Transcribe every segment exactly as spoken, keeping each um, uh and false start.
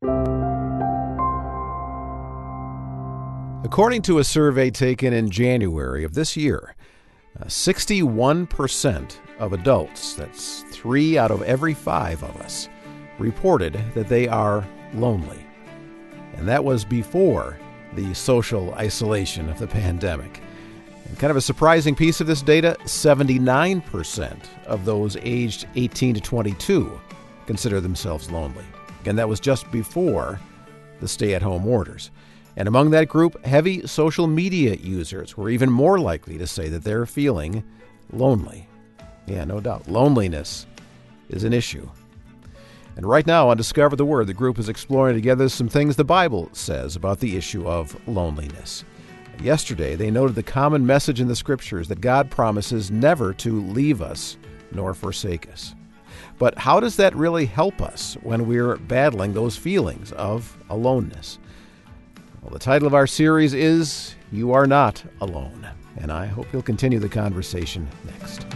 According to a survey taken in January of this year, uh, sixty-one percent of adults, that's three out of every five of us, reported that they are lonely. And that was before the social isolation of the pandemic. And kind of a surprising piece of this data, seventy-nine percent of those aged eighteen to twenty-two consider themselves lonely. Again, that was just before the stay-at-home orders. And among that group, heavy social media users were even more likely to say that they're feeling lonely. Yeah, no doubt. Loneliness is an issue. And right now on Discover the Word, the group is exploring together some things the Bible says about the issue of loneliness. Yesterday, they noted the common message in the Scriptures that God promises never to leave us nor forsake us. But how does that really help us when we're battling those feelings of aloneness? Well, the title of our series is You Are Not Alone, and I hope you'll continue the conversation next.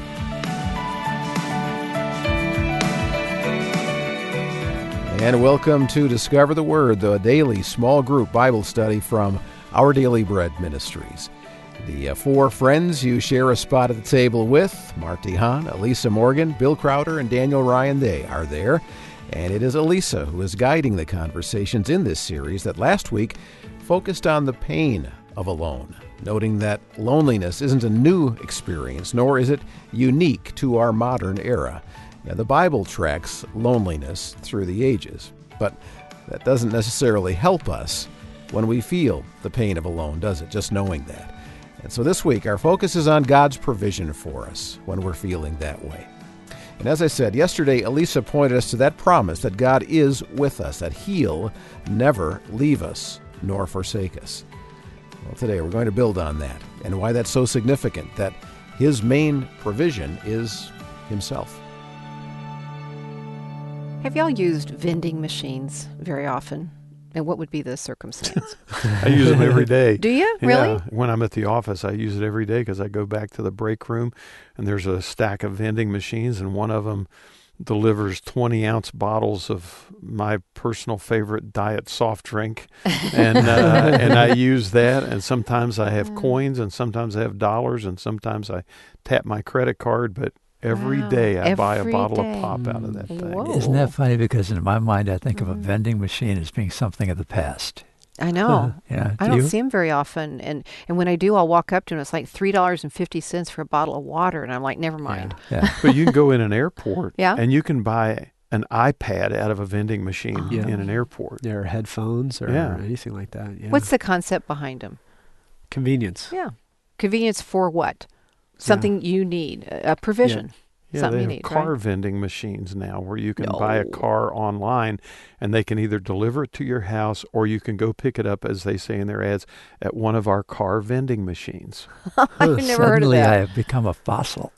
And welcome to Discover the Word, the daily small group Bible study from Our Daily Bread Ministries. The uh, four friends you share a spot at the table with, Marty Hahn, Elisa Morgan, Bill Crowder, and Daniel Ryan Day are there. And it is Elisa who is guiding the conversations in this series that last week focused on the pain of alone, noting that loneliness isn't a new experience, nor is it unique to our modern era. Now, the Bible tracks loneliness through the ages, but that doesn't necessarily help us when we feel the pain of alone, does it? Just knowing that. And so this week, our focus is on God's provision for us when we're feeling that way. And as I said, yesterday, Elisa pointed us to that promise that God is with us, that He'll never leave us nor forsake us. Well, today we're going to build on that and why that's so significant, that His main provision is Himself. Have y'all used vending machines very often? And what would be the circumstance? I use them every day. Do you? Really? Yeah. When I'm at the office, I use it every day because I go back to the break room and there's a stack of vending machines, and one of them delivers twenty-ounce bottles of my personal favorite diet soft drink. And uh, and I use that, and sometimes I have coins, and sometimes I have dollars, and sometimes I tap my credit card, but Every wow. day I Every buy a bottle day. of pop out of that thing. Whoa. Isn't that funny? Because in my mind, I think mm-hmm. of a vending machine as being something of the past. I know. yeah, I do don't you? see them very often. And, and when I do, I'll walk up to them. It's like three dollars and fifty cents for a bottle of water. And I'm like, never mind. Yeah. Yeah. But you can go in an airport yeah? and you can buy an iPad out of a vending machine oh. in an airport. There are headphones or Yeah. anything like that. Yeah. What's the concept behind them? Convenience. Yeah. Convenience for what? Something you need. A, a provision. Yeah, Something they you have need, car right? vending machines now where you can No. buy a car online and they can either deliver it to your house or you can go pick it up, as they say in their ads, at one of our car vending machines. I've never heard of Suddenly I that. have become a fossil.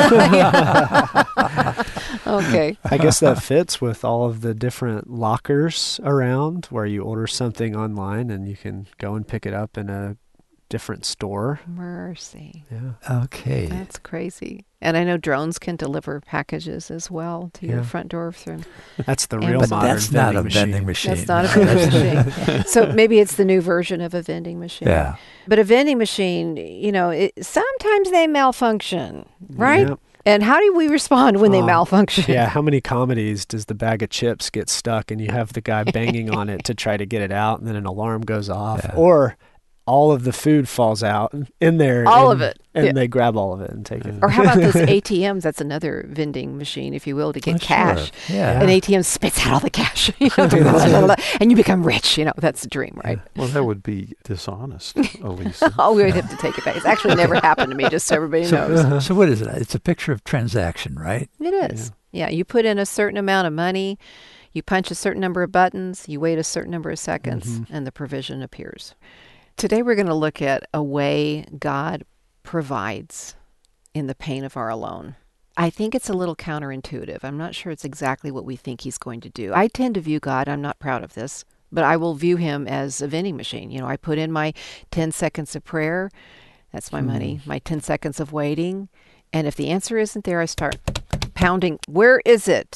Okay. I guess that fits with all of the different lockers around where you order something online and you can go and pick it up in a different store. Mercy. Yeah. Okay. That's crazy. And I know drones can deliver packages as well to your Yeah. front door through. That's the And- real But modern That's not vending a machine. vending machine. That's not a vending machine. So maybe it's the new version of a vending machine. Yeah. But a vending machine, you know, it, sometimes they malfunction, right? Yep. And how do we respond when they Um, malfunction? Yeah, how many comedies does the bag of chips get stuck and you have the guy banging on it to try to get it out and then an alarm goes off? Yeah. Or all of the food falls out in there. All and, of it. And Yeah. they grab all of it and take it. Or how about those A T Ms? That's another vending machine, if you will, to get Oh, cash. Sure. Yeah. An A T M spits out all the cash, you know, and you become rich. You know, that's the dream, right? Well, that would be dishonest, Elisa. Oh, we would have to take it back. It's actually never happened to me, just so everybody knows. So, so what is it? It's a picture of transaction, right? It is. Yeah. You put in a certain amount of money, you punch a certain number of buttons, you wait a certain number of seconds, Mhm. and the provision appears. Today we're going to look at a way God provides in the pain of our alone. I think it's a little counterintuitive. I'm not sure it's exactly what we think He's going to do. I tend to view God, I'm not proud of this, but I will view Him as a vending machine. You know, I put in my ten seconds of prayer. That's my Hmm. money. My ten seconds of waiting. And if the answer isn't there, I start pounding, where is it?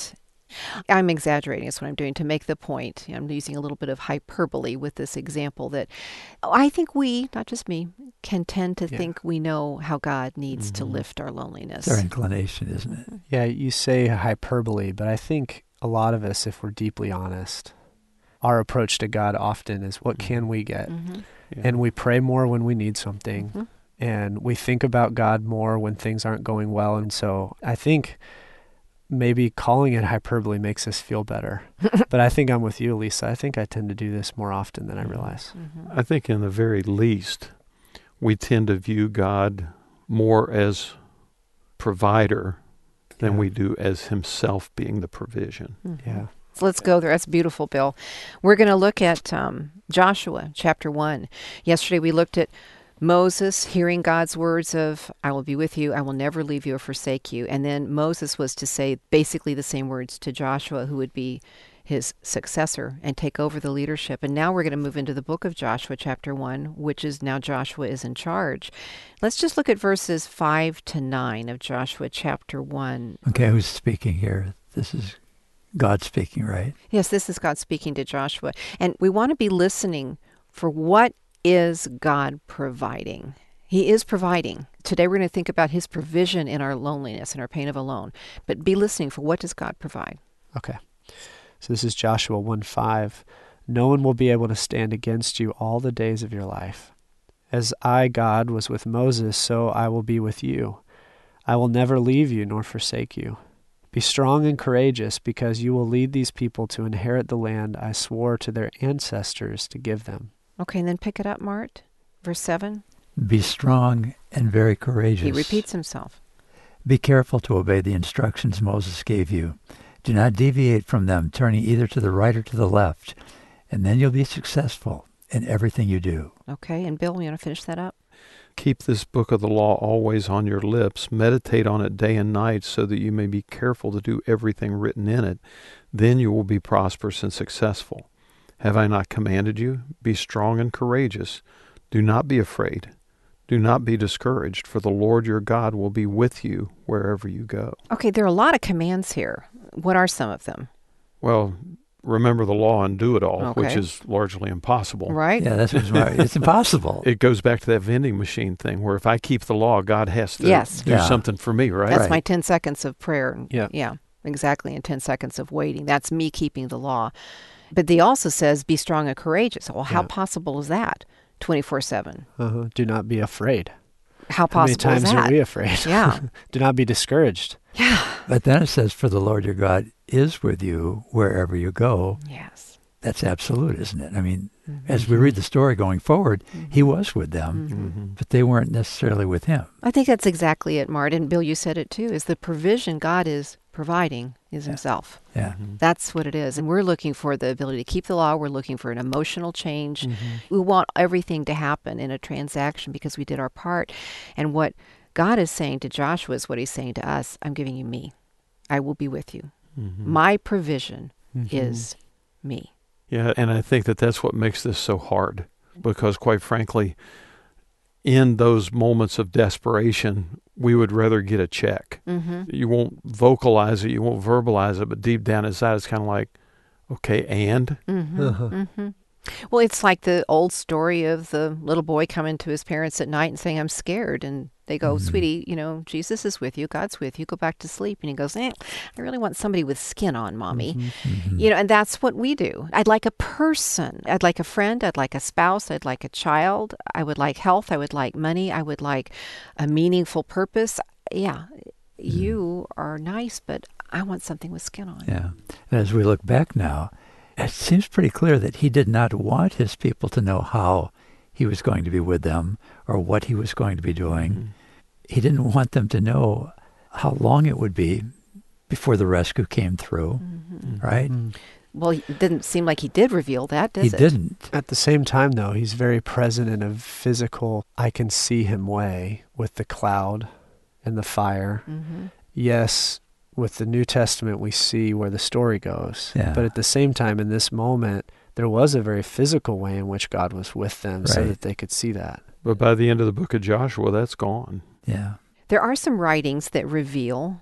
I'm exaggerating is what I'm doing to make the point. I'm using a little bit of hyperbole with this example that oh, I think we, not just me, can tend to Yeah. think we know how God needs to Mhm. lift our loneliness. It's our inclination, isn't it? Yeah, you say hyperbole, but I think a lot of us, if we're deeply honest, our approach to God often is, what can we get? Mhm. Yeah. And we pray more when we need something. Mhm. And we think about God more when things aren't going well. And so I think maybe calling it hyperbole makes us feel better. But I think I'm with you, Lisa. I think I tend to do this more often than I realize. Mhm. I think in the very least, we tend to view God more as provider than Yeah. we do as himself being the provision. Mhm. Yeah. So let's go there. That's beautiful, Bill. We're going to look at um, Joshua chapter one. Yesterday we looked at Moses hearing God's words of, I will be with you, I will never leave you or forsake you. And then Moses was to say basically the same words to Joshua, who would be his successor and take over the leadership. And now we're going to move into the book of Joshua chapter one, which is now Joshua is in charge. Let's just look at verses five to nine of Joshua chapter one. Okay, who's speaking here? This is God speaking, right? Yes, this is God speaking to Joshua. And we want to be listening for what is God providing. He is providing. Today we're going to think about his provision in our loneliness and our pain of alone. But be listening for what does God provide. Okay. So this is Joshua one five. No one will be able to stand against you all the days of your life. As I, God, was with Moses, so I will be with you. I will never leave you nor forsake you. Be strong and courageous, because you will lead these people to inherit the land I swore to their ancestors to give them. Okay, and then pick it up, Mart. Verse seven. Be strong and very courageous. He repeats himself. Be careful to obey the instructions Moses gave you. Do not deviate from them, turning either to the right or to the left, and then you'll be successful in everything you do. Okay, and Bill, you want to finish that up? Keep this book of the law always on your lips. Meditate on it day and night so that you may be careful to do everything written in it. Then you will be prosperous and successful. Have I not commanded you? Be strong and courageous. Do not be afraid. Do not be discouraged, for the Lord your God will be with you wherever you go. Okay, there are a lot of commands here. What are some of them? Well, remember the law and do it all, which Okay. is largely impossible. Right? Yeah, that's what's right. It's impossible. It goes back to that vending machine thing where if I keep the law, God has to Yes. do Yeah. something for me, right? That's Right. my ten seconds of prayer. Yeah. Yeah, exactly. And ten seconds of waiting. That's me keeping the law. But he also says, be strong and courageous. Well, how Yeah. possible is that? twenty-four seven. Uh-huh. Do not be afraid. How How many possible is times that? are we afraid? Yeah. Do not be discouraged. Yeah. But then it says, for the Lord your God is with you wherever you go. Yes. That's absolute, isn't it? I mean, Mhm. as we read the story going forward, Mhm. he was with them, Mhm. Mhm. but they weren't necessarily with him. I think that's exactly it, Martin. Bill, you said it too, is the provision God is providing is Yeah. himself. Yeah. Mhm. That's what it is. And we're looking for the ability to keep the law. We're looking for an emotional change. Mhm. We want everything to happen in a transaction because we did our part. And what God is saying to Joshua is what he's saying to us. I'm giving you me. I will be with you. Mhm. My provision Mhm. is me. Yeah, and I think that that's what makes this so hard because, quite frankly, in those moments of desperation, we would rather get a check. Mm-hmm. You won't vocalize it, you won't verbalize it, but deep down inside, it's kind of like, okay, and? Mm-hmm. Uh-huh. Mm-hmm. Well, it's like the old story of the little boy coming to his parents at night and saying, I'm scared. And they go, Mhm. sweetie, you know, Jesus is with you. God's with you. Go back to sleep. And he goes, eh, I really want somebody with skin on, Mommy. Mhm. Mhm. You know, and that's what we do. I'd like a person. I'd like a friend. I'd like a spouse. I'd like a child. I would like health. I would like money. I would like a meaningful purpose. Yeah, you are nice, but I want something with skin on. Yeah. And as we look back now, it seems pretty clear that he did not want his people to know how he was going to be with them or what he was going to be doing. Mhm. He didn't want them to know how long it would be before the rescue came through, Mhm. right? Mhm. Well, it didn't seem like he did reveal that, does He it? didn't. At the same time, though, he's very present in a physical, I can see him way with the cloud and the fire. Mm-hmm. Yes, with the New Testament, we see where the story goes. Yeah. But at the same time, in this moment, there was a very physical way in which God was with them so Right. that they could see that. But by the end of the book of Joshua, that's gone. Yeah. There are some writings that reveal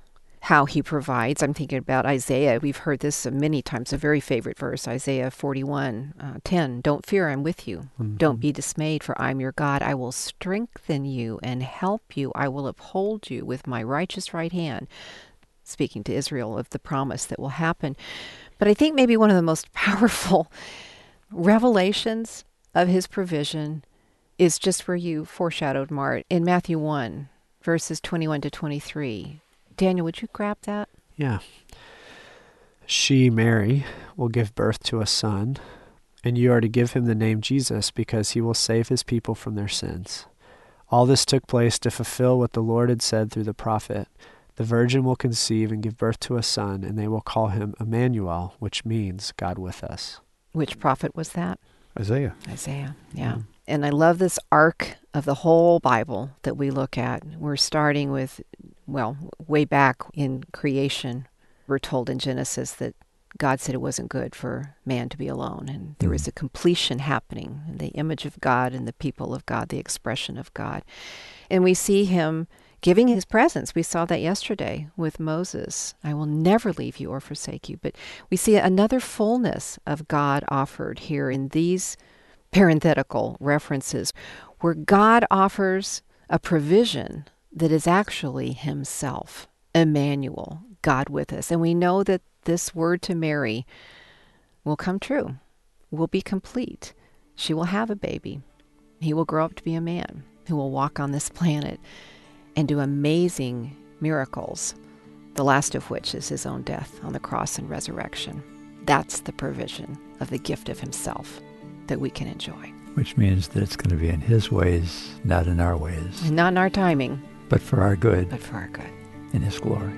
how he provides. I'm thinking about Isaiah. We've heard this many times, a very favorite verse, Isaiah forty-one, uh, ten. Don't fear, I'm with you. Mm-hmm. Don't be dismayed, for I'm your God. I will strengthen you and help you. I will uphold you with my righteous right hand. Speaking to Israel of the promise that will happen. But I think maybe one of the most powerful revelations of his provision is just where you foreshadowed, Mart, in Matthew one, verses twenty-one to twenty-three. Daniel, would you grab that? Yeah. She, Mary, will give birth to a son, and you are to give him the name Jesus, because he will save his people from their sins. All this took place to fulfill what the Lord had said through the prophet. The virgin will conceive and give birth to a son, and they will call him Emmanuel, which means God with us. Which prophet was that? Isaiah. Isaiah, yeah. Mm. And I love this arc of the whole Bible that we look at. We're starting with, well, way back in creation. We're told in Genesis that God said it wasn't good for man to be alone. And there was a completion happening, the image of God and the people of God, the expression of God. And we see him giving his presence. We saw that yesterday with Moses. I will never leave you or forsake you. But we see another fullness of God offered here in these parenthetical references, where God offers a provision that is actually himself, Emmanuel, God with us. And we know that this word to Mary will come true, will be complete. She will have a baby. He will grow up to be a man who will walk on this planet and do amazing miracles, the last of which is his own death on the cross and resurrection. That's the provision of the gift of himself that we can enjoy. Which means that it's going to be in his ways, not in our ways. And not in our timing. But for our good. But for our good. In his glory.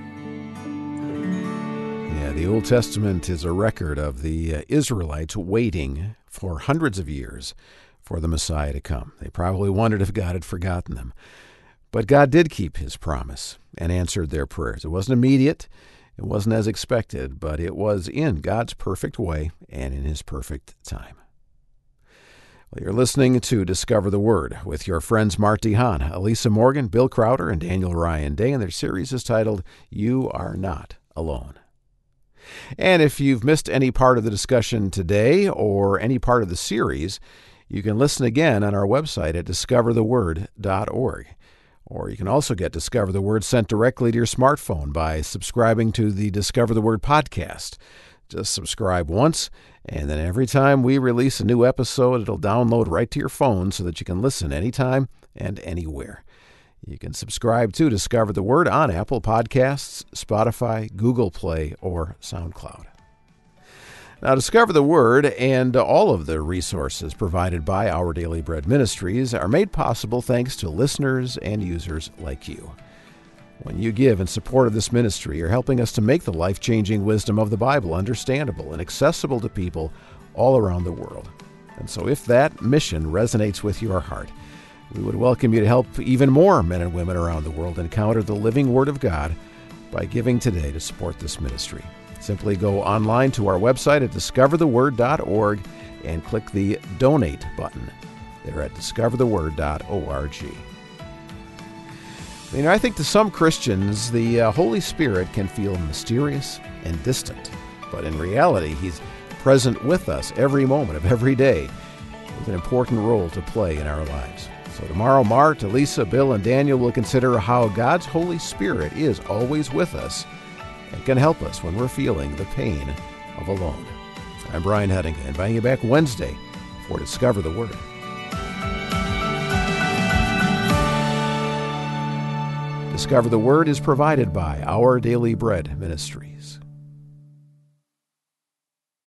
Yeah, the Old Testament is a record of the uh, Israelites waiting for hundreds of years for the Messiah to come. They probably wondered if God had forgotten them. But God did keep his promise and answered their prayers. It wasn't immediate. It wasn't as expected, but it was in God's perfect way and in his perfect time. Well, you're listening to Discover the Word with your friends Mart DeHaan, Elisa Morgan, Bill Crowder, and Daniel Ryan Day, and their series is titled, You Are Not Alone. And if you've missed any part of the discussion today or any part of the series, you can listen again on our website at discover the word dot org. Or you can also get Discover the Word sent directly to your smartphone by subscribing to the Discover the Word podcast. Just subscribe once, and then every time we release a new episode, it'll download right to your phone so that you can listen anytime and anywhere. You can subscribe to Discover the Word on Apple Podcasts, Spotify, Google Play, or SoundCloud. Now, Discover the Word and all of the resources provided by Our Daily Bread Ministries are made possible thanks to listeners and users like you. When you give in support of this ministry, you're helping us to make the life-changing wisdom of the Bible understandable and accessible to people all around the world. And so if that mission resonates with your heart, we would welcome you to help even more men and women around the world encounter the living Word of God by giving today to support this ministry. Simply go online to our website at discover the word dot org and click the Donate button there at discover the word dot org. You know, I think to some Christians, the uh, Holy Spirit can feel mysterious and distant. But in reality, he's present with us every moment of every day with an important role to play in our lives. So tomorrow, Mart, Elisa, Bill, and Daniel will consider how God's Holy Spirit is always with us and can help us when we're feeling the pain of alone. I'm Brian Hedinga, inviting you back Wednesday for Discover the Word. Discover the Word is provided by Our Daily Bread Ministries.